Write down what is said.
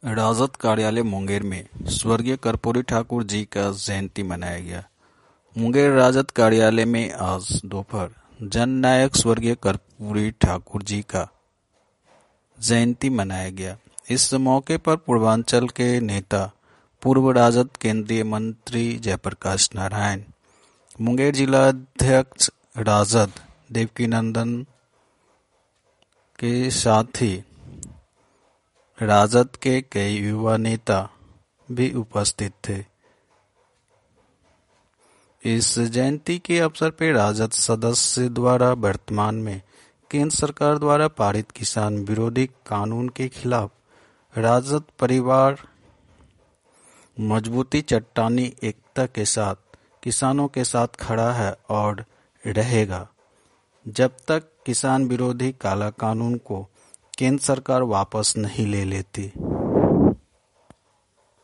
राजद कार्यालय मुंगेर में स्वर्गीय कर्पूरी ठाकुर जी का जयंती मनाया गया। मुंगेर राजद कार्यालय में आज दोपहर जननायक स्वर्गीय कर्पूरी ठाकुर जी का जयंती मनाया गया। इस मौके पर पूर्वांचल के नेता पूर्व राजद केंद्रीय मंत्री जयप्रकाश नारायण, मुंगेर जिला अध्यक्ष राजद देवकीनंदन के साथ ही राजद के कई युवा नेता भी उपस्थित थे। इस जयंती के अवसर पर राजद सदस्य द्वारा वर्तमान में केंद्र सरकार द्वारा पारित किसान विरोधी कानून के खिलाफ राजद परिवार मजबूती चट्टानी एकता के साथ किसानों के साथ खड़ा है और रहेगा जब तक किसान विरोधी काला कानून को केंद्र सरकार वापस नहीं ले लेती।